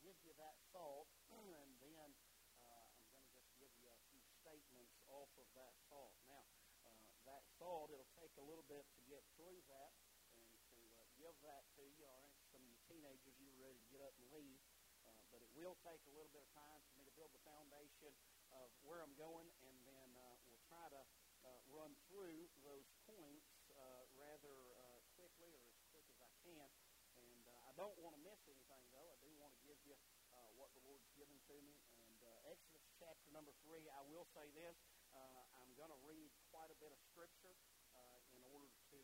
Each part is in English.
give you that thought, and then I'm going to just give you a few statements off of that thought. Now, that thought, it'll take a little bit to get through that and to give that to you. All right, some of you teenagers, you're ready to get up and leave, but it will take a little bit of time for me to build the foundation of where I'm going, and then we'll try to run through those points rather quickly or as quick as I can. And I don't want to miss anything, though. I do want to give you what the Lord's given to me. And Exodus chapter number 3, I will say this. I'm going to read quite a bit of Scripture in order to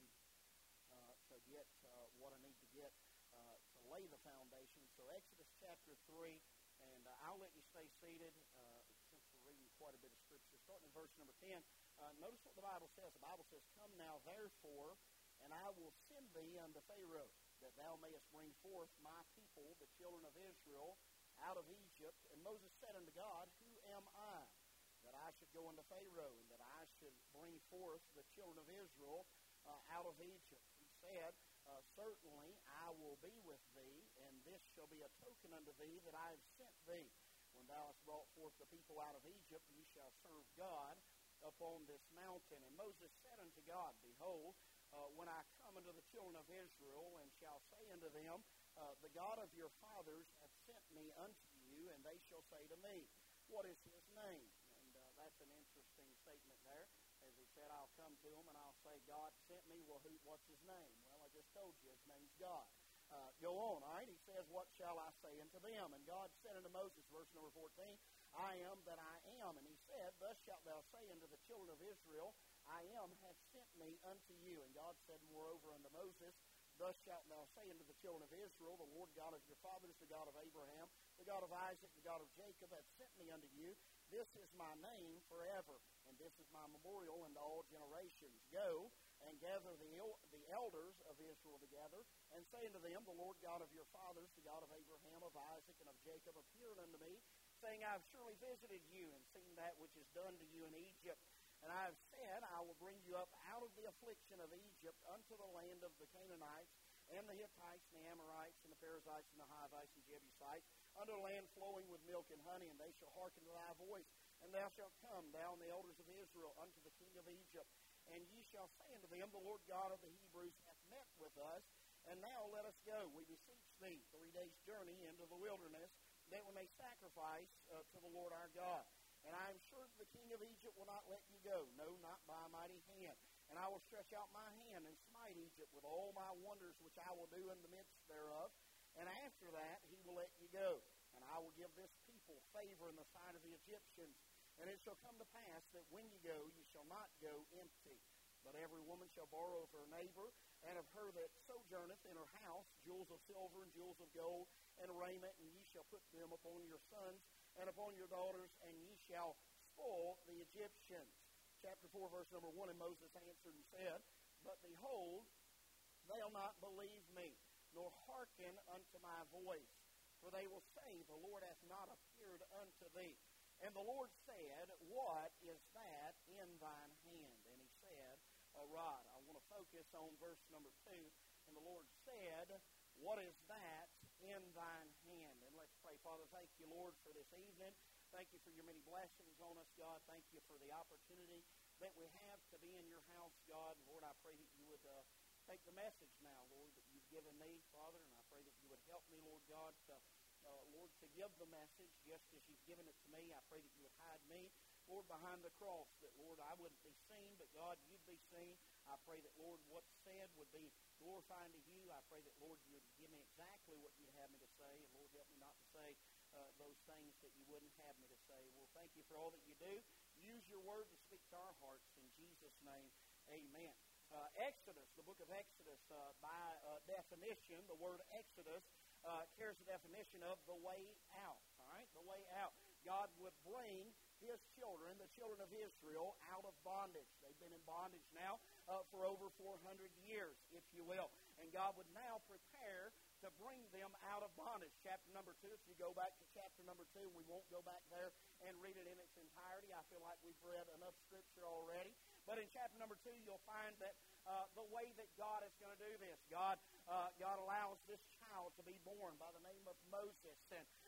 get what I need to get to lay the foundation. So Exodus chapter 3, and I'll let you stay seated since we're reading quite a bit of Scripture. Starting in verse number 10, notice what the Bible says. The Bible says, "Come now, therefore, and I will send thee unto Pharaoh, that thou mayest bring forth my people, the children of Israel, out of Egypt. And Moses said unto God, Who am I, that I should go unto Pharaoh, and that I should bring forth the children of Israel out of Egypt? He said, Certainly I will be with thee, and this shall be a token unto thee that I have sent thee. When thou hast brought forth the people out of Egypt, ye shall serve God upon this mountain. And Moses said unto God, Behold, when I come unto the children of Israel, and shall say unto them, The God of your fathers hath sent me unto you, and they shall say to me, What is his name? And that's an interesting statement there. As he said, I'll come to him, and I'll say, God sent me. Well, what's his name? Well, I just told you, his name's God. Go on, all right? He says, What shall I say unto them? And God said unto Moses, verse number 14, I am that I am. And he said, Thus shalt thou say unto the children of Israel, I am hath sent me unto you. And God said moreover unto Moses, Thus shalt thou say unto the children of Israel, The Lord God of your fathers, the God of Abraham, the God of Isaac, the God of Jacob, hath sent me unto you. This is my name forever, and this is my memorial unto all generations. Go and gather the elders of Israel together, and say unto them, The Lord God of your fathers, the God of Abraham, of Isaac, and of Jacob, appeared unto me, saying, I have surely visited you, and seen that which is done to you in Egypt. And I have said, I will bring you up out of the affliction of Egypt unto the land of the Canaanites, and the Hittites, and the Amorites, and the Perizzites, and the Hivites, and Jebusites, unto a land flowing with milk and honey, and they shall hearken to thy voice. And thou shalt come, thou and the elders of Israel, unto the king of Egypt. And ye shall say unto them, The Lord God of the Hebrews hath met with us, and now let us go, we beseech thee, 3 days' journey into the wilderness, that we may sacrifice to the Lord our God. And I am sure the king of Egypt will not let you go, no, not by a mighty hand. And I will stretch out my hand and smite Egypt with all my wonders which I will do in the midst thereof. And after that he will let you go. And I will give this people favor in the sight of the Egyptians. And it shall come to pass that when you go, you shall not go empty. But every woman shall borrow of her neighbor, and of her that sojourneth in her house, jewels of silver and jewels of gold, and raiment, and ye shall put them upon your sons and upon your daughters, and ye shall spoil the Egyptians. Chapter 4, verse number 1, And Moses answered and said, But behold, they'll not believe me, nor hearken unto my voice. For they will say, The Lord hath not appeared unto thee. And the Lord said, What is that in thine hand? And he said, A rod. I want to focus on verse number 2. And the Lord said, What is that in thine hand? And let's pray. Father, thank you, Lord, for this evening. Thank you for your many blessings on us, God. Thank you for the opportunity that we have to be in your house, God. Lord, I pray that you would take the message now, Lord, that you've given me, Father, and I pray that you would help me, Lord God, Lord, to give the message just as you've given it to me. I pray that you would hide me, Lord, behind the cross, that, Lord, I wouldn't be seen, but, God, you'd be seen. I pray that, Lord, what's said would be glorifying to you. I pray that, Lord, you would give me exactly what you'd have me to say, and, Lord, help me not to say those things that you wouldn't have me to say. Well, thank you for all that you do. Use your word to speak to our hearts. In Jesus' name, amen. Exodus, the book of Exodus, by definition, the word Exodus carries the definition of the way out. All right, the way out. God would bring his children, the children of Israel, out of bondage. They've been in bondage now for over 400 years, if you will. And God would now prepare to bring them out of bondage. Chapter number 2, if you go back to chapter number 2, we won't go back there and read it in its entirety. I feel like we've read enough Scripture already. But in chapter number 2, you'll find that the way that God is going to do this. God allows this child to be born by the name of Moses. And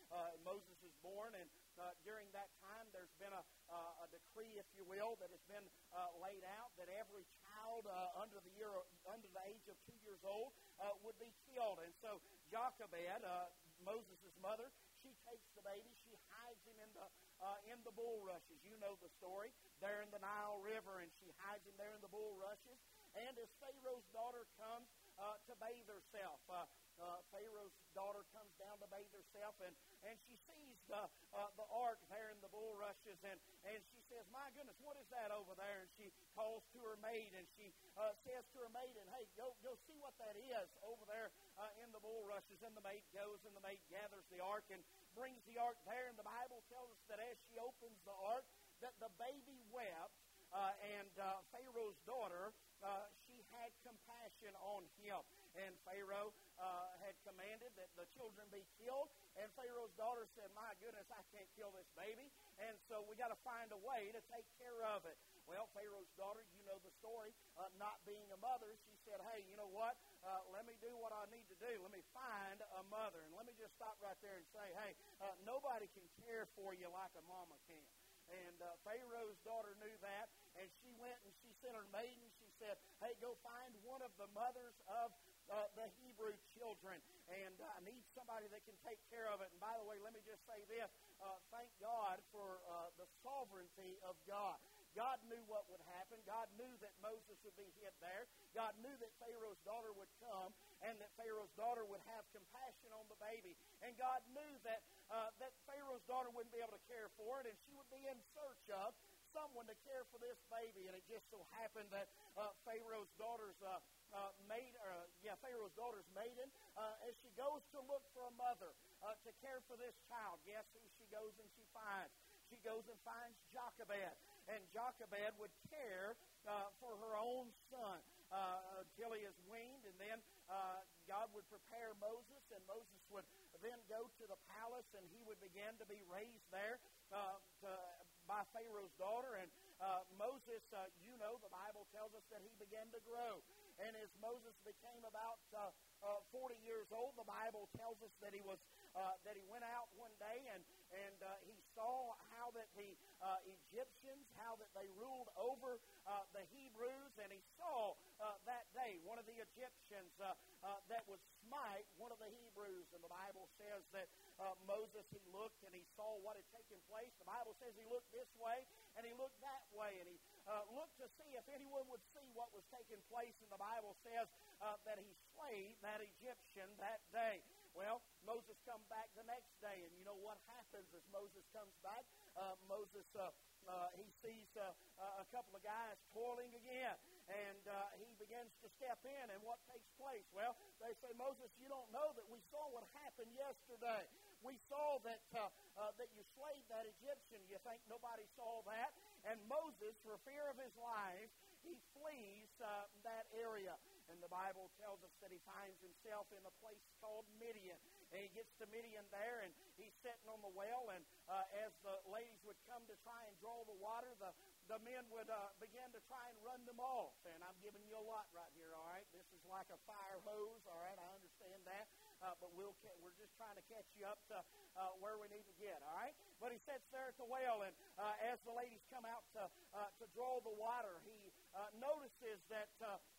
Moses is born, and during that time there's been a decree, if you will, that has been laid out that every child under the age of 2 years old would be killed. And so Jochebed, Moses' mother, she takes the baby, she hides him in the bulrushes. You know the story. There in the Nile River, and she hides him there in the bulrushes. And as Pharaoh's daughter comes to bathe herself, Pharaoh's daughter comes down to bathe herself, and she sees the ark there in the bulrushes, and she says, "My goodness, what is that over there?" And she calls to her maid, and she says to her maid, "Hey, go see what that is over there in the bulrushes." And the maid goes, and the maid gathers the ark and brings the ark there. And the Bible tells us that as she opens the ark, that the baby wept, and Pharaoh's daughter, she had compassion on him. And Pharaoh had commanded that the children be killed. And Pharaoh's daughter said, "My goodness, I can't kill this baby. And so we got to find a way to take care of it." Well, Pharaoh's daughter, you know the story, not being a mother, she said, "Hey, you know what? Let me do what I need to do. Let me find a mother." And let me just stop right there and say, hey, nobody can care for you like a mama can. And Pharaoh's daughter knew that, and she went and she sent her maiden. She said, "Hey, go find one of the mothers of the Hebrew children, and I need somebody that can take care of it." And by the way, let me just say this. Thank God for the sovereignty of God. God knew what would happen. God knew that Moses would be hid there. God knew that Pharaoh's daughter would come, and that Pharaoh's daughter would have compassion on the baby. And God knew that Pharaoh's daughter wouldn't be able to care for it, and she would be in search of someone to care for this baby. And it just so happened that Pharaoh's daughter's maiden, as she goes to look for a mother to care for this child, guess who she goes and she finds? She goes and finds Jochebed. And Jochebed would care for her own son until he is weaned. And then God would prepare Moses, and Moses would then go to the palace, and he would begin to be raised there by Pharaoh's daughter. And Moses, the Bible tells us that he began to grow. And as Moses became about 40 years old, the Bible tells us that he went out one day and he saw how that the Egyptians, how that they ruled over the Hebrews, and he saw that day one of the Egyptians that would smite one of the Hebrews. And the Bible says that Moses, he looked and he saw what had taken place. The Bible says he looked this way and he looked that way, and he looked to see if anyone would see what was taking place. And the Bible says that he slayed that Egyptian that day. Well, Moses comes back the next day, and you know what happens as Moses comes back? Moses, he sees a couple of guys toiling again, and he begins to step in, and what takes place? Well, they say, "Moses, you don't know that we saw what happened yesterday. We saw that you slayed that Egyptian. You think nobody saw that?" And Moses, for fear of his life, he flees that area. And the Bible tells us that he finds himself in a place called Midian. And he gets to Midian there, and he's sitting on the well, and as the ladies would come to try and draw the water, the men would begin to try and run them off. And I'm giving you a lot right here, all right? This is like a fire hose, all right? I understand that. But we're just trying to catch you up to where we need to get, all right? But he sits there at the well, and as the ladies come out to draw the water, he notices that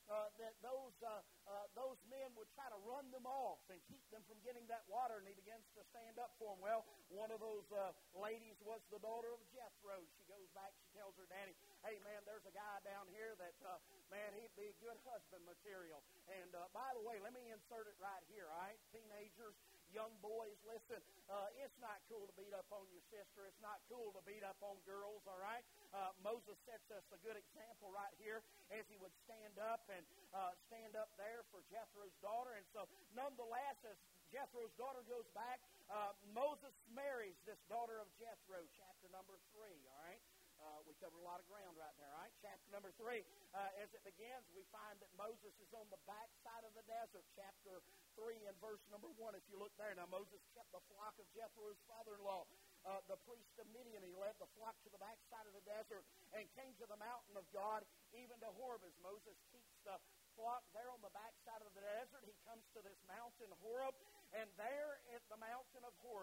those men would try to run them off and keep them from getting that water, and he begins to stand up for them. Well, one of those ladies was the daughter of Jethro. She goes back, she tells her daddy, "Hey, man, there's a guy down here that, man, he'd be good husband material. And by the way, let me insert it right here, all right? Teenagers, young boys, listen, it's not cool to beat up on your sister. It's not cool to beat up on girls, all right?" Moses sets us a good example right here as he would stand up there for Jethro's daughter. And so, nonetheless, as Jethro's daughter goes back, Moses marries this daughter of Jethro, chapter number 3, all right? We covered a lot of ground right there, all right? Chapter number 3, as it begins, we find that Moses is on the backside of the desert. Chapter 3 and verse number 1, if you look there. Now, Moses kept the flock of Jethro's father-in-law, the priest of Midian. He led the flock to the backside of the desert and came to the mountain of God, even to Horeb. As Moses keeps the flock there on the backside of the desert, he comes to this mountain, Horeb, and there at the mountain of Horeb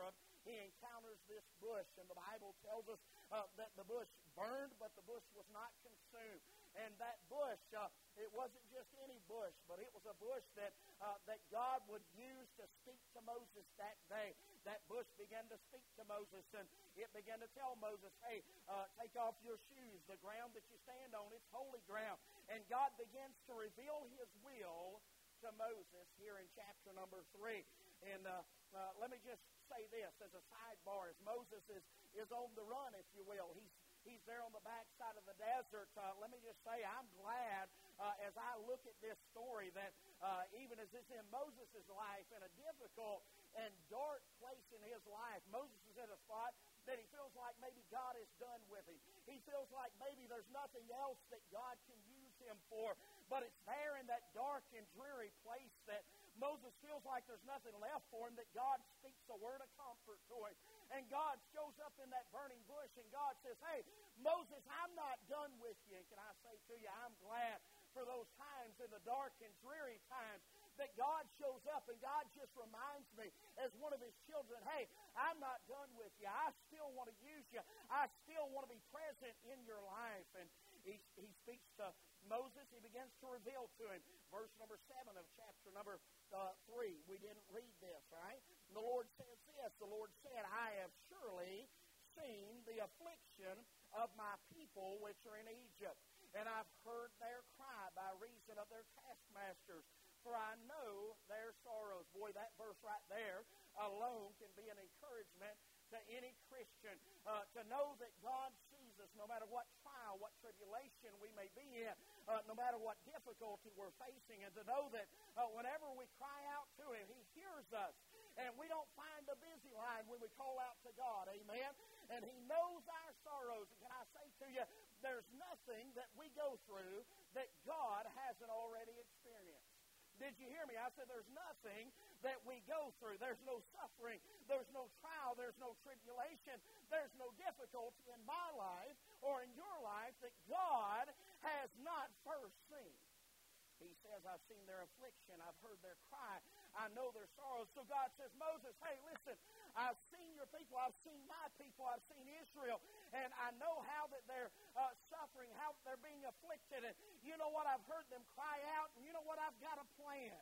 he encounters this bush, and the Bible tells us that the bush burned, but the bush was not consumed. And that bush, it wasn't just any bush, but it was a bush that God would use to speak to Moses that day. That bush began to speak to Moses, and it began to tell Moses, hey, take off your shoes. The ground that you stand on, it's holy ground. And God begins to reveal his will to Moses here in chapter number 3. And let me just say this as a sidebar. As Moses is on the run, if you will, he's there on the backside of the desert. Let me just say, I'm glad as I look at this story that even as it's in Moses' life, in a difficult and dark place in his life, Moses is at a spot that he feels like maybe God is done with him. He feels like maybe there's nothing else that God can use him for. But it's there in that dark and dreary place that Moses feels like there's nothing left for him, that God speaks a word of comfort to him. And God shows up in that burning bush, and God says, hey, Moses, I'm not done with you. And can I say to you, I'm glad for those times, in the dark and dreary times, that God shows up, and God just reminds me as one of his children, hey, I'm not done with you. I still want to use you. I still want to be present in your life. And he speaks to Moses. He begins to reveal to him. Verse number 7 of chapter number 3. We didn't read this, right? The Lord says this. The Lord said, I have surely seen the affliction of my people which are in Egypt, and I've heard their cry by reason of their taskmasters, for I know their sorrows. Boy, that verse right there alone can be an encouragement to any Christian, to know that God sees us no matter what trial, what tribulation we may be in, no matter what difficulty we're facing, and to know that whenever we cry out to him, he hears us. And we don't find the busy line when we call out to God, amen? And he knows our sorrows. And can I say to you, there's nothing that we go through that God hasn't already experienced. Did you hear me? I said there's nothing that we go through. There's no suffering. There's no trial. There's no tribulation. There's no difficulty in my life or in your life that God has not first seen. He says, I've seen their affliction. I've heard their cry. I know their sorrows. So God says, Moses, hey, listen, I've seen your people. I've seen my people. I've seen Israel. And I know how that they're suffering, how they're being afflicted. And you know what? I've heard them cry out. And you know what? I've got a plan.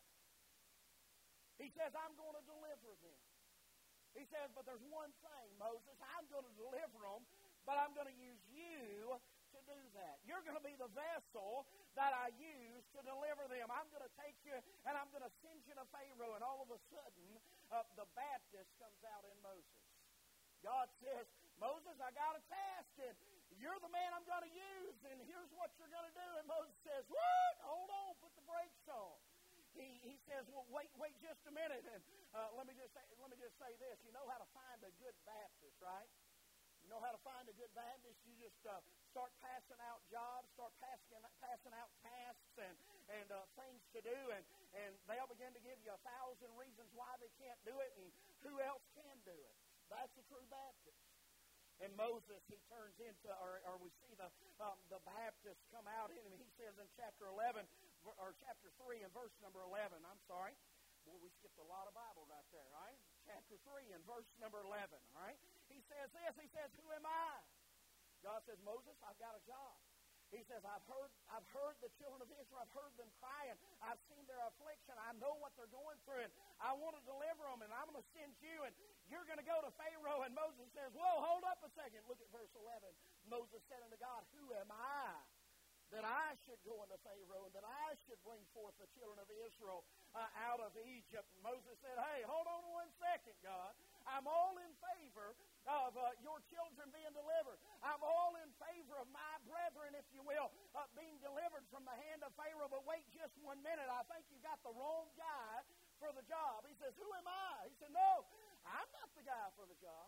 He says, I'm going to deliver them. He says, but there's one thing, Moses. I'm going to deliver them, but I'm going to use you to do that. You're going to be the vessel that I use to deliver them. I'm going to take you and I'm going to send you to Pharaoh. And all of a sudden, the Baptist comes out in Moses. God says, Moses, I got a task, and you're the man I'm going to use, and here's what you're going to do. And Moses says, what? Hold on, put the brakes on. He says, well, wait just a minute. And let me just say this. You know how to find a good Baptist, right? You know how to find a good Baptist? You just start passing out jobs, start passing out tasks and things to do, and they'll begin to give you 1,000 reasons why they can't do it, and who else can do it. That's a true Baptist. And Moses, he turns into, or we see the Baptist come out in him. He says in chapter 11, or chapter 3 and verse number 11, I'm sorry. Boy, we skipped a lot of Bible right there, right? Chapter 3 and verse number 11, all right? He says this, he says, who am I? God says, Moses, I've got a job. He says, I've heard the children of Israel, I've heard them crying, I've seen their affliction, I know what they're going through, and I want to deliver them, and I'm going to send you, and you're going to go to Pharaoh. And Moses says, whoa, hold up a second. Look at verse 11. Moses said unto God, who am I that I should go unto Pharaoh, and that I should bring forth the children of Israel out of Egypt? And Moses said, hey, hold on one second, God. I'm all in favor of your children being delivered. I'm all in favor of my brethren, if you will, being delivered from the hand of Pharaoh. But wait just 1 minute. I think you got the wrong guy for the job. He says, who am I? He said, no, I'm not the guy for the job.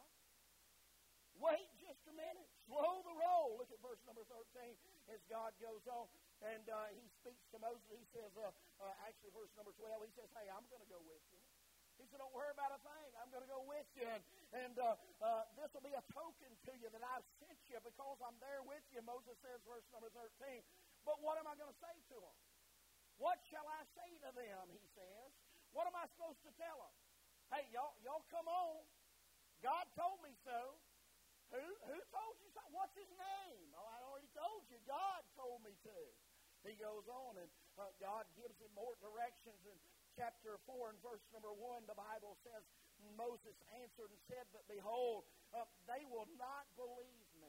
Wait just a minute. Slow the roll. Look at verse number 13 as God goes on. And he speaks to Moses. He says, actually verse number 12, he says, hey, I'm going to go with you. He said, don't worry about a thing. I'm going to go with you. And this will be a token to you that I've sent you because I'm there with you. Moses says, verse number 13, but what am I going to say to them? What shall I say to them, he says. What am I supposed to tell them? Hey, y'all come on. God told me so. Who told you so? What's his name? Oh, I already told you. God told me to. He goes on, and God gives him more directions. In chapter 4 and verse number 1, the Bible says, Moses answered and said, but behold, they will not believe me,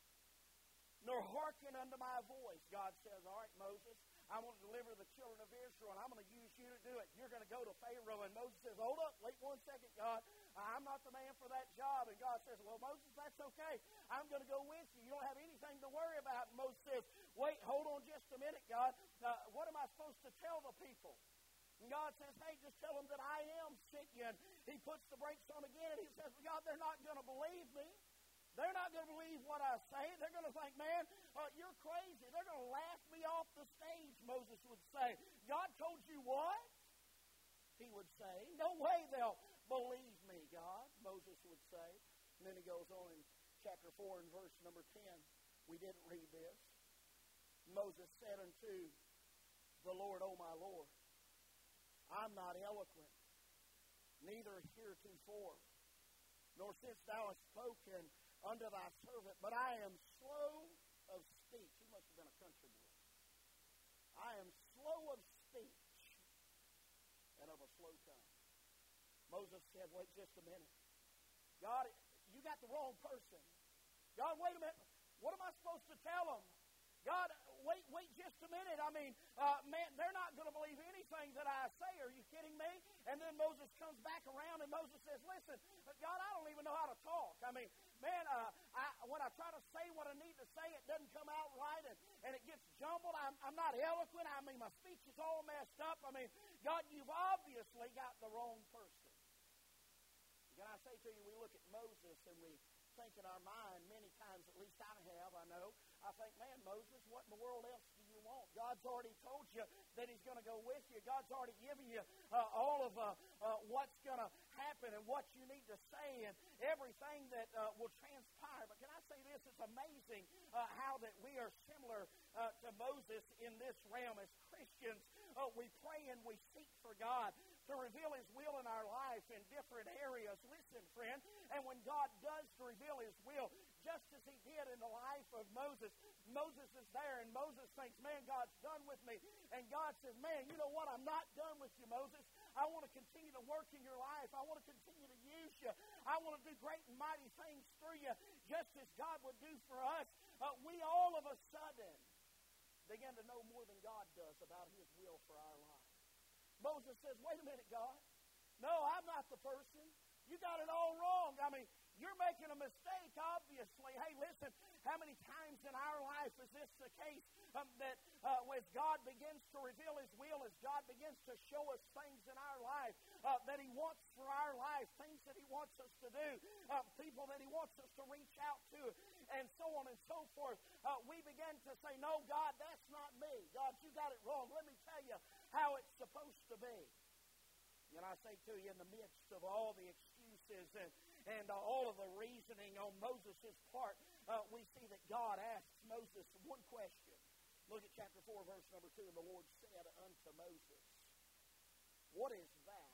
nor hearken unto my voice. God says, all right, Moses, I'm going to deliver the children of Israel, and I'm going to use you to do it. You're going to go to Pharaoh. And Moses says, hold up, wait 1 second, God. I'm not the man for that job. And God says, well, Moses, that's okay. I'm going to go with you. You don't have anything to worry about. And Moses says, wait, hold on just a minute, God. What am I supposed to tell the people? And God says, hey, just tell them that I am sent you. And he puts the brakes on again, and he says, well, God, they're not going to believe me. They're not going to believe what I say. They're going to think, man, you're crazy. They're going to laugh me off the stage, Moses would say. God told you what? He would say. No way they'll believe me, God, Moses would say. And then he goes on in chapter 4 and verse number 10. We didn't read this. Moses said unto the Lord, O my Lord, I'm not eloquent, neither heretofore, nor since thou hast spoken unto thy servant, but I am slow of speech. He must have been a country boy. I am slow of speech and of a slow tongue. Moses said, wait just a minute. God, you got the wrong person. God, wait a minute. What am I supposed to tell them? God, wait just a minute. I mean, man, they're not going to believe anything that I say. Are you kidding me? And then Moses comes back around and Moses says, listen, God, I don't even know how to talk. I mean, man, when I try to say what I need to say, it doesn't come out right and it gets jumbled. I'm not eloquent. I mean, my speech is all messed up. I mean, God, you've obviously got the wrong person. Can I say to you, we look at Moses and we think in our mind many times, at least I have, I know, I think, man, Moses, what in the world else do you want? God's already told you that he's going to go with you. God's already given you all of what's going to happen and what you need to say and everything that will transpire. But can I say this? It's amazing how that we are similar to Moses in this realm as Christians. We pray and we seek for God to reveal his will in our life in different areas. Listen, friend, and when God does to reveal his will, just as he did in the life of Moses, Moses is there, and Moses thinks, man, God's done with me. And God says, man, you know what? I'm not done with you, Moses. I want to continue to work in your life. I want to continue to use you. I want to do great and mighty things through you, just as God would do for us. We all of a sudden begin to know more than God does about his will for our life. Moses says, wait a minute, God. No, I'm not the person. You got it all wrong. I mean, you're making a mistake, obviously. Hey, listen, how many times in our life is this the case that as God begins to reveal his will, as God begins to show us things in our life that he wants for our life, things that he wants us to do, people that he wants us to reach out to, and so on and so forth, we begin to say, no, God, that's not me. God, you got it wrong. Let me tell you how it's supposed to be. And I say to you, in the midst of all the excuses and all of the reasoning on Moses' part, we see that God asks Moses one question. Look at chapter 4, verse number 2. And the Lord said unto Moses, what is that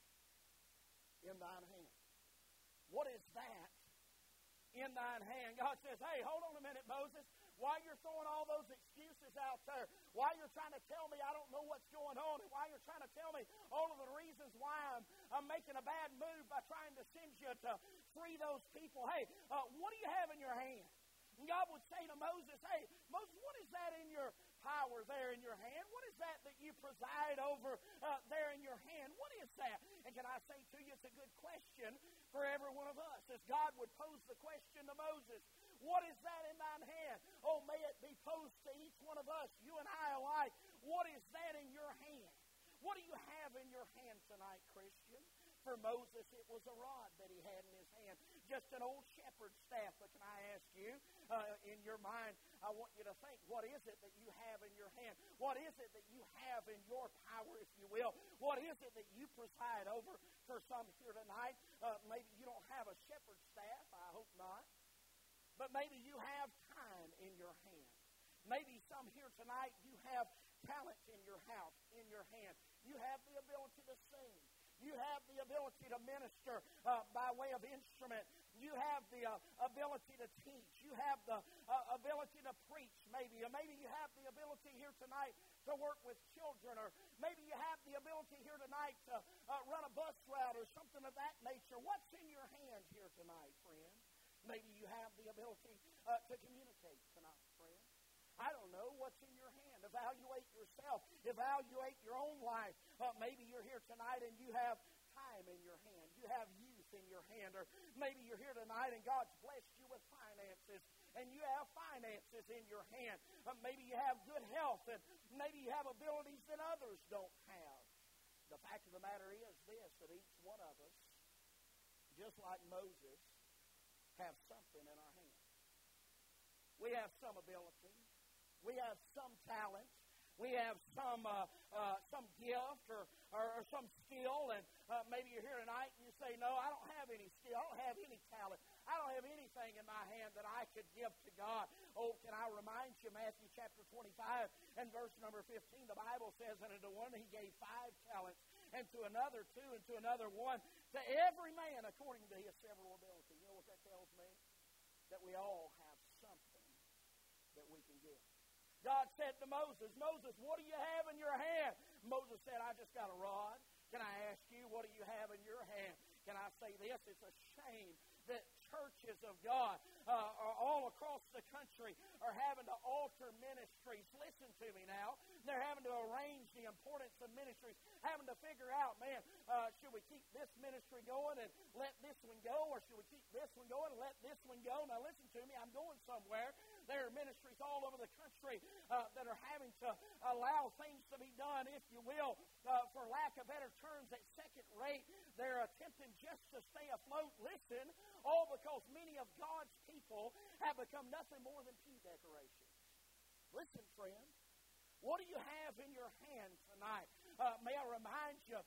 in thine hand? What is that in thine hand? God says, hey, hold on a minute, Moses. While you're throwing all those excuses out there, while you're trying to tell me I don't know what's going on, and while you're trying to tell me all of the reasons why I'm making a bad move by trying to send you to free those people, hey, what do you have in your hand? And God would say to Moses, hey, Moses, what is that in your power there in your hand? What is that you preside over there in your hand? What is that? And can I say to you, it's a good question for every one of us. As God would pose the question to Moses, what is that in thine hand? Oh, may it be posed to each one of us, you and I alike. What is that in your hand? What do you have in your hand tonight, Christian? For Moses, it was a rod that he had in his hand, just an old shepherd's staff. But can I ask you, in your mind, I want you to think, what is it that you have in your hand? What is it that you have in your power, if you will? What is it that you preside over? For some here tonight, maybe you don't have a shepherd's staff. I hope not. But maybe you have time in your hand. Maybe some here tonight, you have talent in your house, in your hand. You have the ability to sing. You have the ability to minister by way of instrument. You have the ability to teach. You have the ability to preach, maybe. Or maybe you have the ability here tonight to work with children. Or maybe you have the ability here tonight to run a bus route or something of that nature. What's in your hand here tonight, friend? Maybe you have the ability to communicate tonight, friend. I don't know what's in your hand. Evaluate yourself. Evaluate your own life. Maybe you're here tonight and you have time in your hand. You have youth in your hand. Or maybe you're here tonight and God's blessed you with finances and you have finances in your hand. Maybe you have good health and maybe you have abilities that others don't have. The fact of the matter is this, that each one of us, just like Moses, have something in our hand. We have some ability. We have some talent. We have some gift or some skill. And maybe you're here tonight and you say, no, I don't have any skill. I don't have any talent. I don't have anything in my hand that I could give to God. Oh, can I remind you, Matthew chapter 25 and verse number 15, the Bible says, and to one he gave 5 talents, and to another 2, and to another 1, to every man according to his several ability. You know what that tells me? That we all have something that we can give. God said to Moses, Moses, what do you have in your hand? Moses said, I just got a rod. Can I ask you, what do you have in your hand? Can I say this? It's a shame that churches of God are all across the country are having to alter ministries. Listen to me now. They're having to arrange the importance of ministries, having to figure out, man, should we keep this ministry going and let this one go, or should we keep this one going and let this one go? Now listen to me, I'm going somewhere. There are ministries all over the country that are having to allow things to be done, if you will, for lack of better terms, at second rate. They're attempting just to stay afloat. Listen, all because many of God's people have become nothing more than pew decorations. Listen, friend, what do you have in your hand tonight? May I remind you,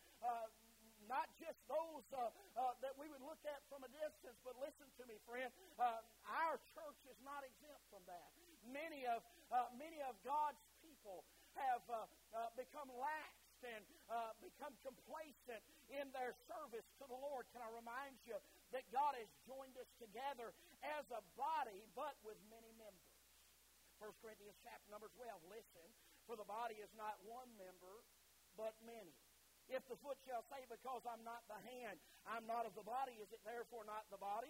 not just those that we would look at from a distance, but listen to me, friend, our church is not exempt from that. Many of God's people have become lax and become complacent in their service to the Lord. Can I remind you that God has joined us together as a body, but with many members? 1 Corinthians chapter number 12, listen, for the body is not one member, but many. If the foot shall say, because I'm not the hand, I'm not of the body, is it therefore not the body?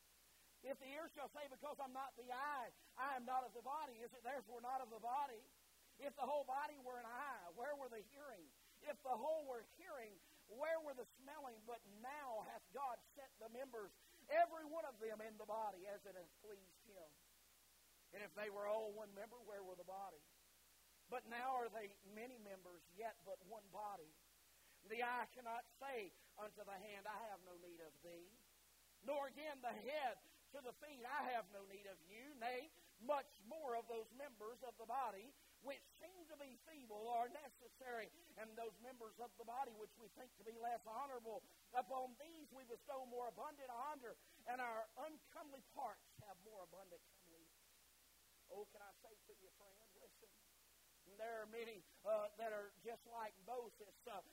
If the ear shall say, because I'm not the eye, I am not of the body, is it therefore not of the body? If the whole body were an eye, where were the hearing? If the whole were hearing, where were the smelling? But now hath God set the members, every one of them in the body, as it hath pleased him. And if they were all one member, where were the body? But now are they many members, yet but one body. The eye cannot say unto the hand, I have no need of thee. Nor again the head to the feet, I have no need of you. Nay, much more of those members of the body, which seem to be feeble, are necessary. And those members of the body, which we think to be less honorable, upon these we bestow more abundant honor, and our uncomely parts have more abundant comeliness. Oh, can I say to you, friend, listen. There are many that are just like Moses.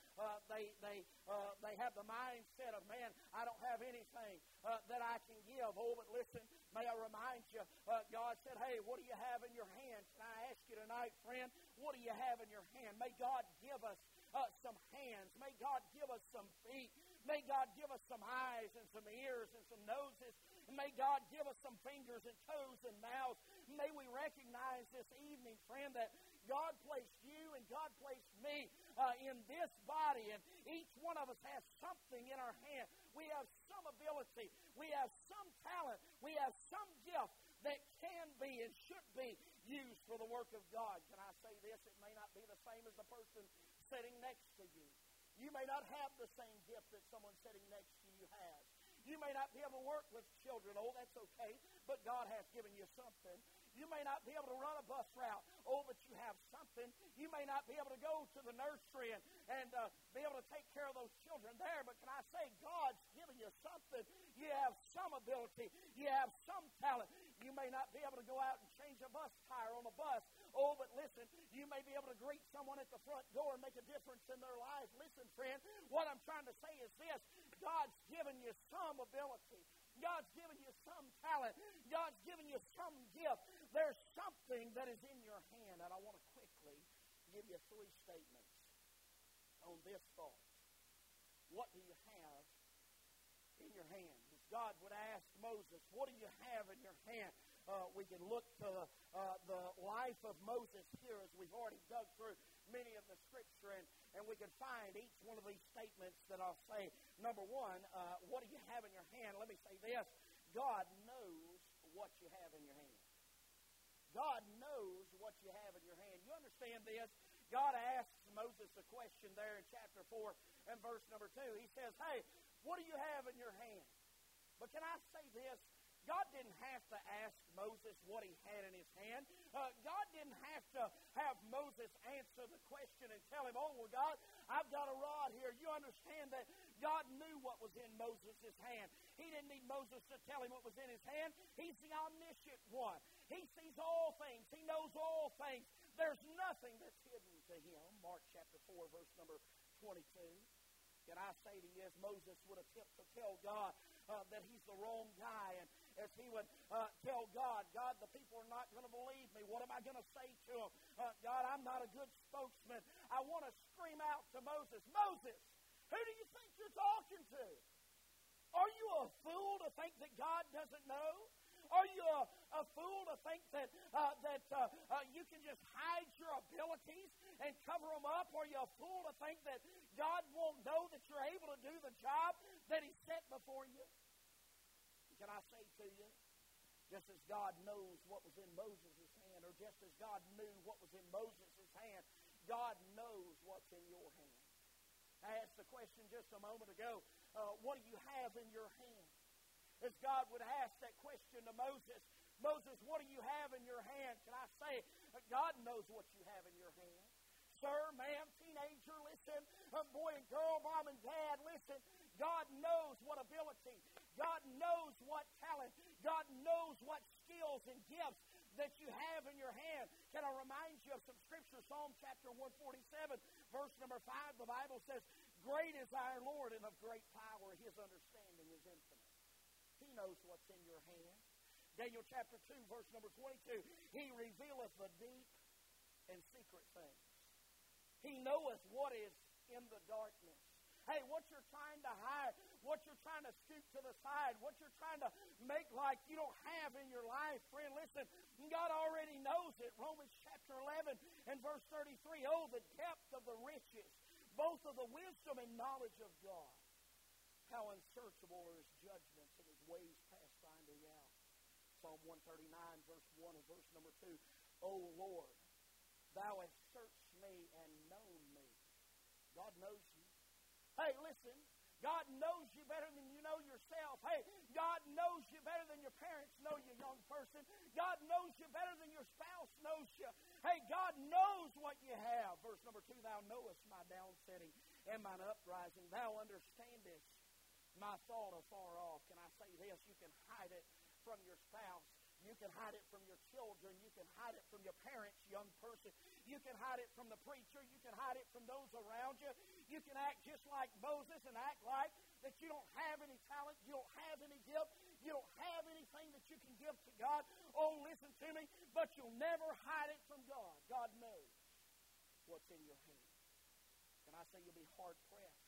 They have the mindset of, man, I don't have anything that I can give. Oh, but listen, may I remind you, God said, hey, what do you have in your hand? Can I ask you tonight, friend, what do you have in your hand? May God give us some hands. May God give us some feet. May God give us some eyes and some ears and some noses. May God give us some fingers and toes and mouths. May we recognize this evening, friend, that God placed you and God placed me in this body, and each one of us has something in our hand. We have some ability. We have some talent. We have some gift that can be and should be used for the work of God. Can I say this? It may not be the same as the person sitting next to you. You may not have the same gift that someone sitting next to you has. You may not be able to work with children. Oh, that's okay, but God has given you something. You may not be able to run a bus route. Oh, but you have something. You may not be able to go to the nursery and be able to take care of those children there, but can I say God's given you something. You have some ability. You have some talent. You may not be able to go out and change a bus tire on a bus. Oh, but listen, you may be able to greet someone at the front door and make a difference in their life. life. Listen, friend, what I'm trying to say is this. God's given you some ability. God's given you some talent. God's given you some gift. There's something that is in your hand. And I want to quickly give you 3 statements on this thought. What do you have in your hand? As God would ask Moses, what do you have in your hand? We can look to the life of Moses here as we've already dug through many of the Scripture, and we can find each one of these statements that I'll say. Number 1, what do you have in your hand? Let me say this. God knows what you have in your hand. God knows what you have in your hand. You understand this? God asks Moses a question there in chapter 4 and verse number 2. He says, hey, what do you have in your hand? But can I say this? God didn't have to ask Moses what he had in his hand. God didn't have to have Moses answer the question and tell him, oh, well, God, I've got a rod here. You understand that God knew what was in Moses' hand. He didn't need Moses to tell him what was in his hand. He's the omniscient one. He sees all things. He knows all things. There's nothing that's hidden to him. Mark chapter 4, verse number 22. Can I say to you, as Moses would attempt to tell God that he's the wrong guy, and as he would tell God, God, the people are not going to believe me. What am I going to say to them? God, I'm not a good spokesman. I want to scream out to Moses, Moses, who do you think you're talking to? Are you a fool to think that God doesn't know? Are you a fool to think that you can just hide your abilities and cover them up? Are you a fool to think that God won't know that you're able to do the job that He set before you? Can I say to you, just as God knows what was in Moses' hand, or just as God knew what was in Moses' hand, God knows what's in your hand. I asked the question just a moment ago, what do you have in your hand? As God would ask that question to Moses, Moses, what do you have in your hand? Can I say, God knows what you have in your hand. Sir, ma'am, teenager, listen. Boy and girl, mom and dad, listen. God knows what ability. God knows what talent. God knows what skills and gifts that you have in your hand. Can I remind you of some Scripture? Psalm chapter 147, verse number 5, the Bible says, great is our Lord, and of great power His understanding is infinite. He knows what's in your hand. Daniel chapter 2, verse number 22, He revealeth the deep and secret things. He knoweth what is in the darkness. Hey, what you're trying to hide, what you're trying to scoot to the side, what you're trying to make like you don't have in your life, friend, listen, God already knows it. Romans chapter 11 and verse 33, oh, the depth of the riches, both of the wisdom and knowledge of God. How unsearchable are His judgments and His ways past finding out. Psalm 139, verse 1 and verse number 2, O Lord, Thou hast searched me and known me. God knows you. Hey, listen, God knows you better than you know yourself. Hey, God knows you better than your parents know you, young person. God knows you better than your spouse knows you. Hey, God knows what you have. Verse number 2, Thou knowest my downsetting and mine uprising. Thou understandest my thought afar off. Can I say this? You can hide it from your spouse. You can hide it from your children. You can hide it from your parents, young person. You can hide it from the preacher. You can hide it from those around you. You can act just like Moses and act like that you don't have any talent. You don't have any gift. You don't have anything that you can give to God. Oh, listen to me. But you'll never hide it from God. God knows what's in your hand. Can I say you'll be hard-pressed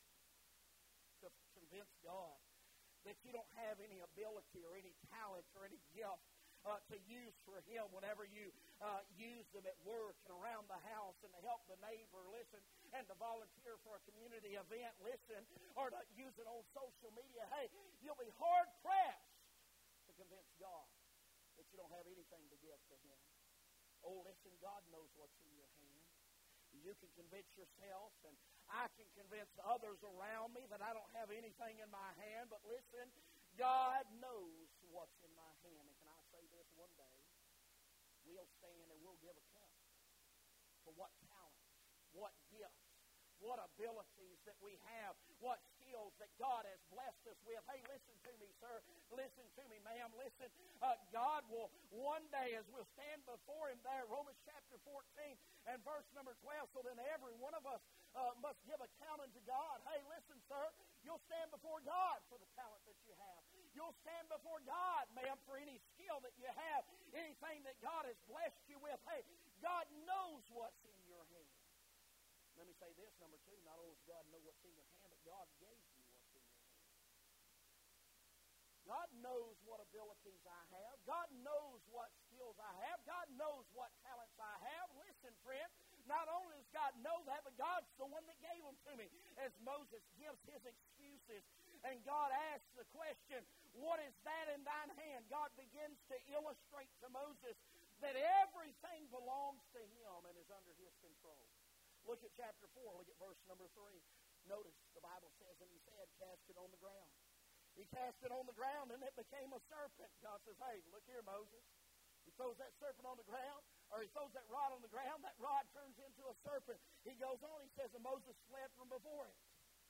to convince God that you don't have any ability or any talent or any gift to use for Him whenever you use them at work and around the house and to help the neighbor, listen, and to volunteer for a community event, listen, or to use it on social media. Hey, you'll be hard-pressed to convince God that you don't have anything to give to Him. Oh, listen, God knows what's in your hand. You can convince yourself, and I can convince others around me that I don't have anything in my hand, but listen, God knows what's in my hand. And can I say this? One day, we'll stand and we'll give account for what talents, what gifts, what abilities that we have, what skills skills that God has blessed us with. Hey, listen to me, sir. Listen to me, ma'am. Listen. God will one day, as we'll stand before Him there, Romans chapter 14 and verse number 12, so then every one of us must give account unto God. Hey, listen, sir. You'll stand before God for the talent that you have. You'll stand before God, ma'am, for any skill that you have, anything that God has blessed you with. Hey, God knows what's in your hand. Let me say this, number two, not only does God know what's in your hand, but God gave you what's in your hand. God knows what abilities I have. God knows what skills I have. God knows what talents I have. Listen, friend, not only does God know that, but God's the one that gave them to me. As Moses gives his excuses, and God asks the question, what is that in thine hand? God begins to illustrate to Moses that everything belongs to him and is under his control. Look at chapter 4. Look at verse number 3. Notice the Bible says, and he said, cast it on the ground. He cast it on the ground, and it became a serpent. God says, hey, look here, Moses. He throws that serpent on the ground, or he throws that rod on the ground. That rod turns into a serpent. He goes on, he says, and Moses fled from before it.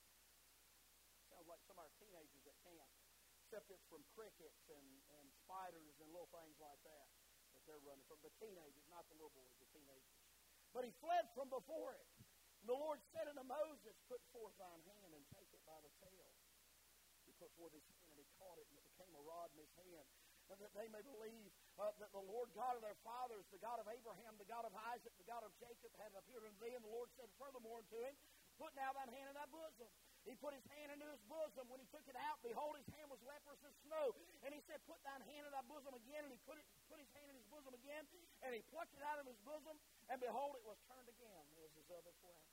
Sounds like some of our teenagers that can't. Except it's from crickets and spiders and little things like that they're running from. The teenagers, not the little boys, the teenagers. But he fled from before it. And the Lord said unto Moses, put forth thine hand and take it by the tail. He put forth his hand and he caught it, and it became a rod in his hand. And that they may believe that the Lord God of their fathers, the God of Abraham, the God of Isaac, the God of Jacob, had appeared unto thee. And the Lord said furthermore unto him, put now thine hand in thy bosom. He put his hand into his bosom. When he took it out, behold, his hand was leprous as snow. And he said, put thine hand in thy bosom again. And he put his hand in his bosom again. And he plucked it out of his bosom. And behold, it was turned again as his other flesh.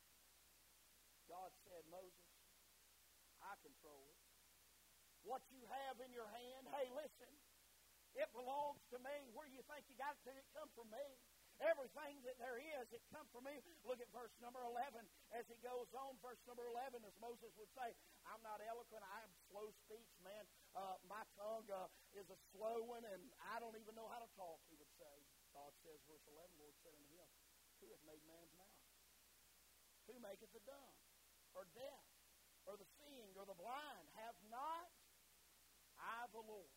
God said, Moses, I control it. What you have in your hand, hey, listen, it belongs to me. Where you think you got it to, it come from me. Everything that there is, it come from me. Look at verse number 11 as he goes on. Verse number 11, as Moses would say, I'm not eloquent. I am slow speech, man. My tongue is a slow one, and I don't even know how to talk, he would say. God says, verse 11, Lord said unto him, who hath made man's mouth? Who maketh the dumb, or deaf, or the seeing, or the blind? Have not I the Lord?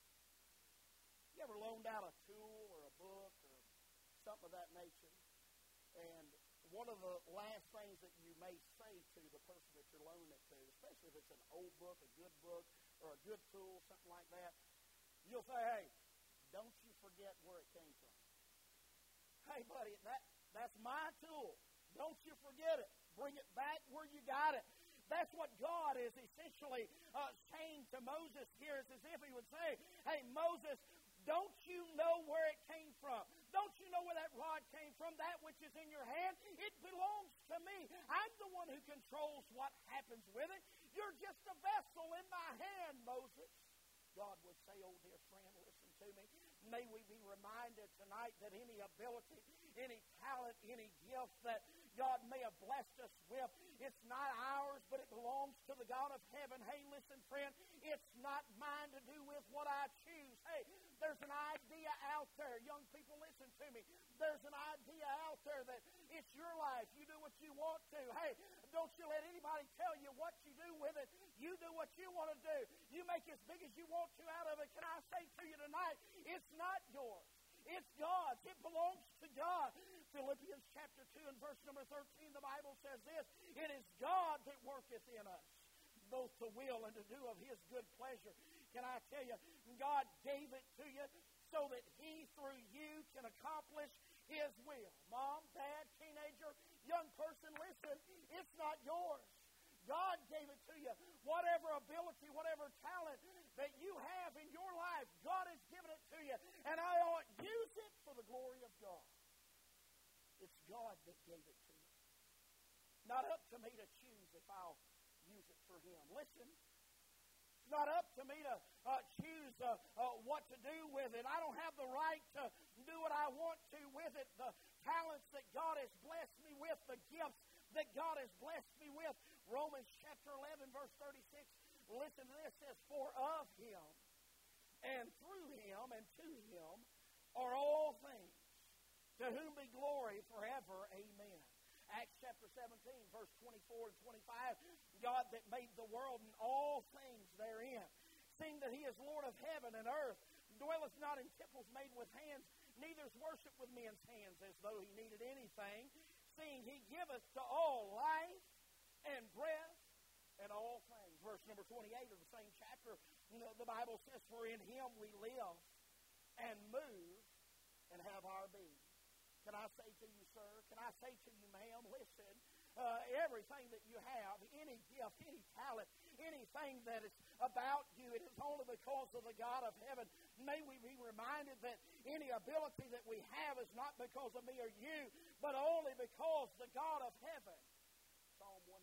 You ever loaned out a tool or a book or something of that nature? And one of the last things that you may say to the person that you're loaning it to, especially if it's an old book, a good book, or a good tool, something like that, you'll say, hey, don't you forget where it came from. Hey, buddy, that's my tool. Don't you forget it. Bring it back where you got it. That's what God is essentially saying to Moses here. It's as if he would say, hey, Moses, don't you know where it came from? Don't you know where that rod came from? That which is in your hand, it belongs to me. I'm the one who controls what happens with it. You're just a vessel in my hand, Moses. God would say, oh, dear friend, listen to me. May we be reminded tonight that any ability, any talent, any gift that God may have blessed us with, it's not ours, but it belongs to the God of heaven. Hey, listen, friend, it's not mine to do with what I choose. Hey, there's an idea out there. Young people, listen to me. There's an idea out there that it's your life. You do what you want to. Hey, don't you let anybody tell you what you do with it. You do what you want to do. You make as big as you want to out of it. Can I say to you tonight, it's not yours. It's God's. It belongs to God. Philippians chapter 2 and verse number 13, the Bible says this, it is God that worketh in us, both to will and to do of His good pleasure. Can I tell you, God gave it to you so that He, through you, can accomplish His will. Mom, dad, teenager, young person, listen, it's not yours. God gave it to you. Whatever ability, whatever talent that you have in your life, God has given it to you. And I ought to use it for the glory of God. It's God that gave it to me. Not up to me to choose if I'll use it for Him. Listen, it's not up to me to choose what to do with it. I don't have the right to do what I want to with it. The talents that God has blessed me with, the gifts that God has blessed me with. Romans chapter 11, verse 36, listen to this, says, for of Him, and through Him, and to Him, are all things, to whom be glory forever. Amen. Acts chapter 17, verse 24 and 25, God that made the world and all things therein. Seeing that He is Lord of heaven and earth, dwelleth not in temples made with hands, neither is worship with men's hands, as though He needed anything. Seeing He giveth to all life and breath and all things. Verse number 28 of the same chapter, the Bible says, for in Him we live and move and have our being. Can I say to you, sir, can I say to you, ma'am, listen, everything that you have, any gift, any talent, anything that is about you, it is only because of the God of heaven. May we be reminded that any ability that we have is not because of me or you, but only because the God of heaven. Psalm 100,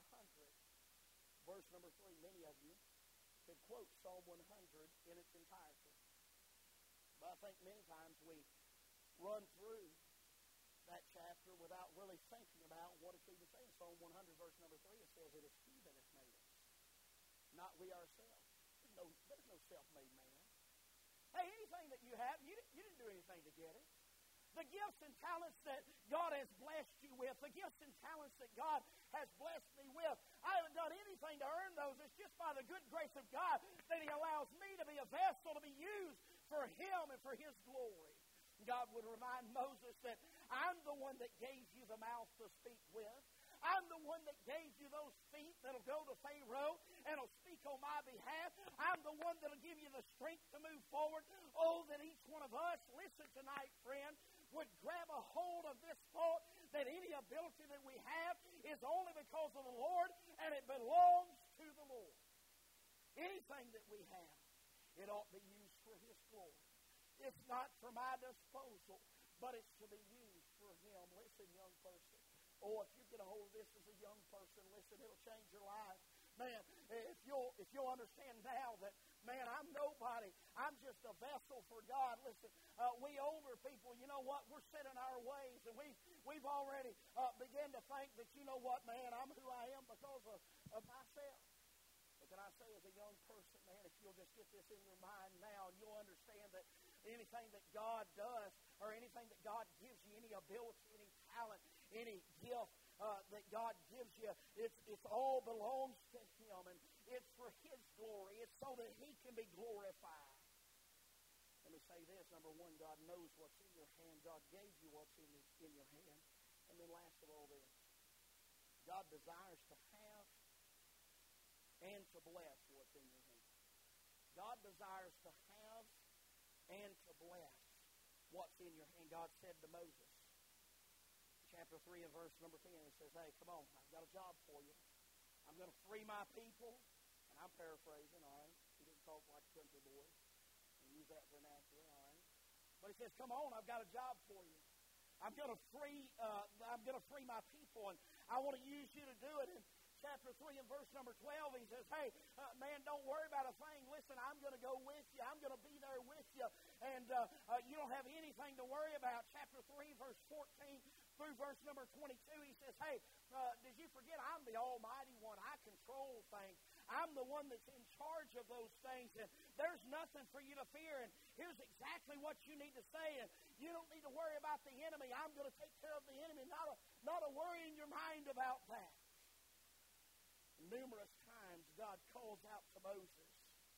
verse number 3, many of you could quote Psalm 100 in its entirety. But I think many times we run through that chapter without really thinking about what it's even saying. Psalm 100, verse number 3, it says, it is He that hath made us, not we ourselves. There's no self-made man. Hey, anything that you have, you didn't do anything to get it. The gifts and talents that God has blessed you with, the gifts and talents that God has blessed me with, I haven't done anything to earn those. It's just by the good grace of God that He allows me to be a vessel to be used for Him and for His glory. God would remind Moses that I'm the one that gave you the mouth to speak with. I'm the one that gave you those feet that'll go to Pharaoh and will speak on my behalf. I'm the one that'll give you the strength to move forward. Oh, that each one of us, listen tonight, friend, would grab a hold of this thought that any ability that we have is only because of the Lord, and it belongs to the Lord. Anything that we have, it ought to be used for His glory. It's not for my disposal, but it's to be used for Him. Listen, young person. Oh, if you get a hold of this as a young person, listen, it'll change your life. Man, if you'll understand now that, man, I'm nobody. I'm just a vessel for God. Listen, we older people, you know what? We're set in our ways, and we've already begun to think that, you know what, man, I'm who I am because of myself. But can I say, as a young person, man, if you'll just get this in your mind now, and you'll understand that anything that God does, or anything that God gives you, any ability, any talent, any gift that God gives you, it all belongs to Him, and it's for His glory. It's so that He can be glorified. Let me say this. Number one, God knows what's in your hand. God gave you what's in your hand. And then last of all this, God desires to have and to bless what's in your hand. God desires to have and to bless what's in your hand. God said to Moses, chapter 3 and verse number 10, He says, hey, come on, I've got a job for you. I'm going to free my people. And I'm paraphrasing, all right? He didn't talk like a country boy and use that vernacular, all right? But He says, come on, I've got a job for you. I'm going to free my people, and I want to use you to do it. And chapter 3 and verse number 12, He says, hey, man, don't worry about a thing. Listen, I'm going to go with you. I'm going to be there with you. And you don't have anything to worry about. Chapter 3, verse 14 through verse number 22, He says, hey, did you forget I'm the Almighty One? I control things. I'm the one that's in charge of those things, and there's nothing for you to fear. And here's exactly what you need to say, and you don't need to worry about the enemy. I'm going to take care of the enemy, not a worry in your mind about that. Numerous times God calls out to Moses,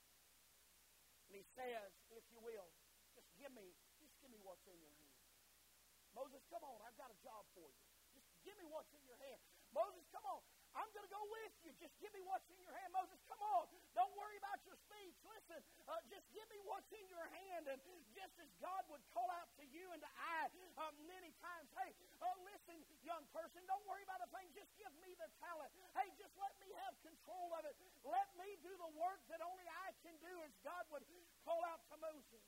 and He says, if you will, just give me what's in your hand. Moses, come on, I've got a job for you. Just give me what's in your hand. Moses, come on, I'm going to go with you. Just give me what's in your hand. Moses, come on, don't worry about your speech. Listen, just give me what's in your hand. And just as God would call out to you and to I many times, hey, listen, young person, don't worry about a thing. Just give me the talent. Hey, just let me have control of it. Let me do the work that only I can do, as God would call out to Moses.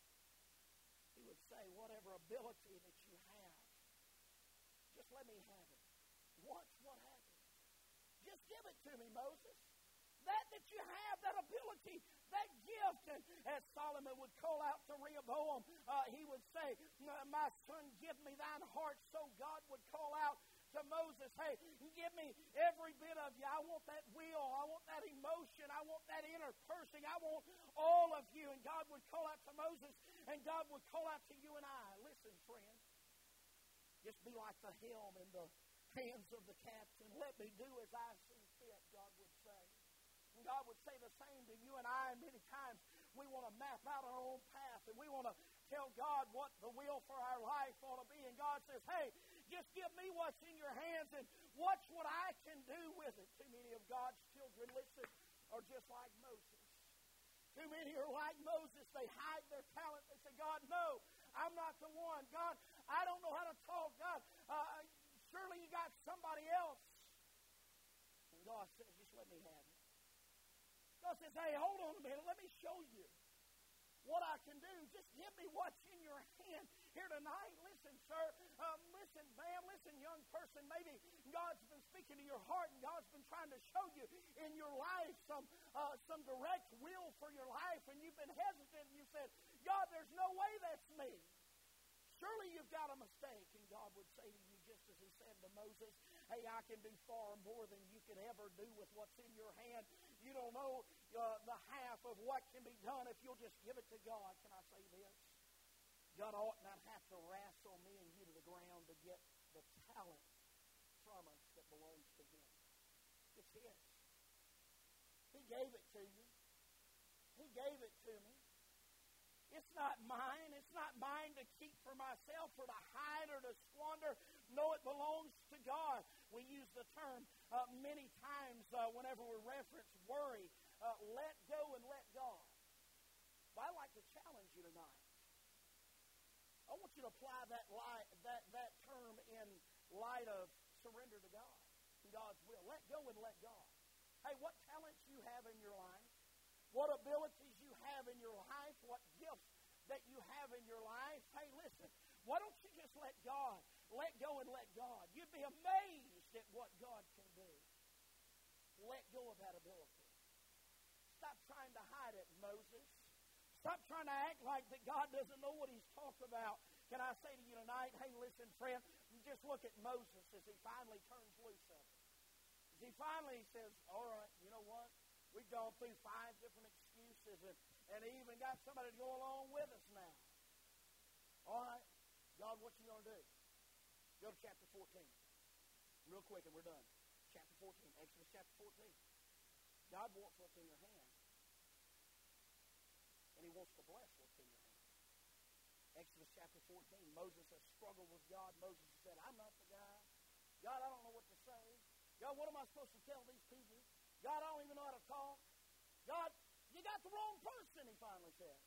He would say, whatever ability that you have, just let me have it. Watch what happens. Just give it to me, Moses. That you have, that ability, that gift. And as Solomon would call out to Rehoboam, he would say, my son, give me thine heart. So God would call out to Moses, hey, give me every bit of you. I want that will. I want that emotion. I want that inner cursing. I want all of you. And God would call out to Moses, and God would call out to you and I. Listen, friend, just be like the helm in the hands of the captain. Let me do as I see fit, God would say. And God would say the same to you and I. And many times we want to map out our own path, and we want to tell God what the will for our life ought to be. And God says, hey, just give me what's in your hands and watch what I can do with it. Too many of God's children, listen, are just like Moses. Too many are like Moses. They hide their talent. They say, God, no, I'm not the one. God, I don't know how to talk. God, surely you got somebody else. And God says, just let me have it. God says, hey, hold on a minute. Let me show you what I can do. Just give me what's in your hand here tonight. Listen, sir. Listen, ma'am. Listen, young person. Maybe God's been speaking to your heart, and God's been trying to show you in your life some direct will for your life, and you've been hesitant, and you said, God, there's no way that's me. Surely you've got a mistake. And God would say to you, just as he said to Moses, hey, I can do far more than you could ever do with what's in your hand. You don't know the half of what can be done if you'll just give it to God. Can I say this? God ought not have to wrestle me and you to the ground to get the talent from us that belongs to him. It's his. He gave it to you. He gave it to me. It's not mine. It's not mine to keep for myself or to hide or to squander. No, it belongs to God. We use the term many times whenever we reference worry. Let go and let God. But I'd like to challenge you tonight. I want you to apply that term in light of surrender to God and God's will. Let go and let God. Hey, what talents you have in your life, what abilities you have in your life, what gifts that you have in your life. Hey, listen, why don't you just let God, let go and let God. You'd be amazed at what God can do. Let go of that ability. Stop trying to hide it, Moses. Stop trying to act like that God doesn't know what he's talking about. Can I say to you tonight, hey, listen, friend, just look at Moses as he finally turns loose of it. As he finally says, all right, you know what? We've gone through 5 different excuses, and he even got somebody to go along with us now. All right, God, what you going to do? Go to chapter 14. Real quick, and we're done. Chapter 14, Exodus chapter 14. God wants what's in your hand, and he wants to bless what's in your hand. Exodus chapter 14, Moses has struggled with God. Moses said, I'm not the guy. God, I don't know what to say. God, what am I supposed to tell these people? God, I don't even know how to talk. God, you got the wrong person, he finally says.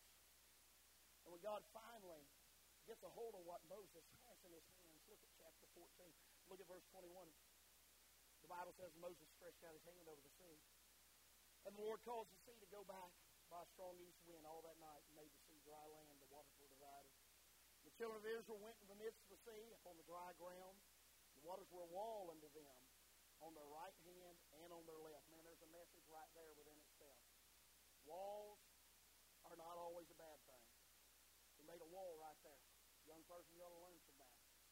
And when God finally gets a hold of what Moses has in his hands, look at chapter 14. Look at verse 21. The Bible says Moses stretched out his hand over the sea. And the Lord caused the sea to go back by a strong east wind all that night and made the sea dry land. The waters were divided. The children of Israel went in the midst of the sea upon the dry ground. The waters were a wall unto them on their right hand and on their left. Man, there's a message right there within itself. Walls are not always a bad thing. He made a wall right there. Young person, you ought to learn from that.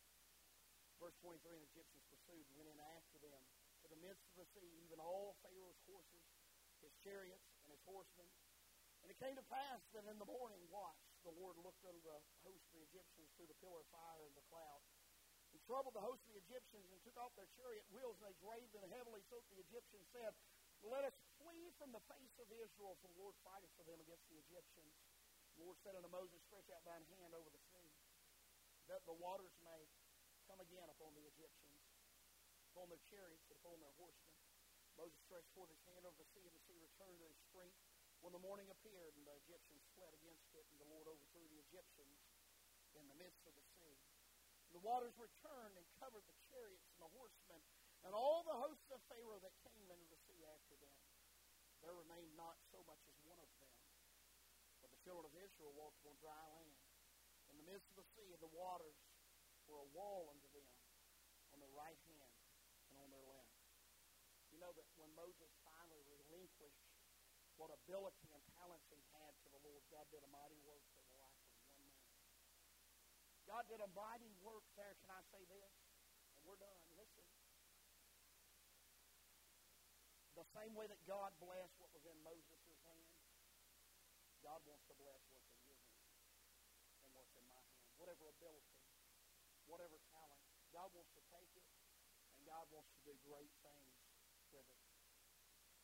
Verse 23, the Egyptians pursued and went in after them to the midst of the sea, even all Pharaoh's horses, his chariots, and his horsemen. And it came to pass that in the morning watch, the Lord looked on the host of the Egyptians through the pillar of fire and the cloud, and troubled the host of the Egyptians, and took off their chariot wheels, and they drave them heavily. So the Egyptians said, let us flee from the face of Israel, for the Lord fighteth for them against the Egyptians. The Lord said unto Moses, stretch out thine hand over the sea, that the waters may come again upon the Egyptians, upon their chariots, and upon their horsemen. Moses stretched forth his hand over the sea, and the sea returned to its strength when the morning appeared, and the Egyptians fled against it, and the Lord overthrew the Egyptians in the midst of the sea. The waters returned and covered the chariots and the horsemen, and all the hosts of Pharaoh that came into the sea after them. There remained not so much as one of them. But the children of Israel walked upon dry land. In the midst of the sea, the waters were a wall unto them on their right hand and on their left. You know that when Moses finally relinquished what ability and talents he had to the Lord, God did a mighty work in the life of one man. God did a mighty work there. Can I say this? And we're done. Listen. The same way that God blessed what was in Moses' hand, God wants to bless what's in your hand and what's in my hand. Whatever ability, whatever talent, God wants to take it, and God wants to do great things with it.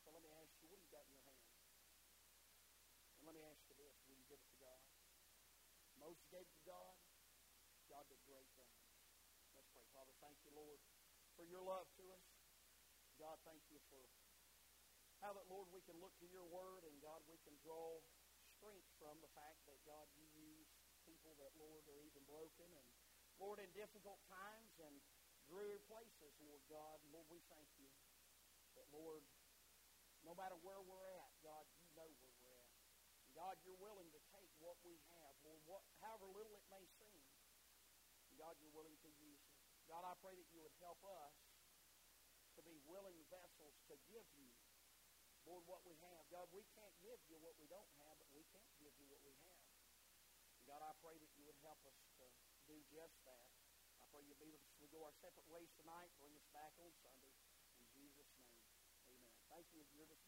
So let me ask you, what do you got in your hand? And let me ask you this, will you give it to God? Moses gave it to God. God did great things. Let's pray. Father, thank you, Lord, for your love to us. God, thank you for how that, Lord, we can look to your word, and God, we can draw strength from the fact that, God, you use people that, Lord, are even broken and, Lord, in difficult times and dreary places, Lord God. Lord, we thank you that, Lord, no matter where we're at, God, you know where we're at. And God, you're willing to take what we have, Lord, however little it may seem. And God, you're willing to use it. God, I pray that you would help us to be willing vessels to give you, Lord, what we have. God, we can't give you what we don't have, but we can't give you what we have. And God, I pray that you would help us to do just that. I pray you'll be with us as we go our separate ways tonight. Bring us back on Sunday. In Jesus' name, amen. Thank you. You're dismissed.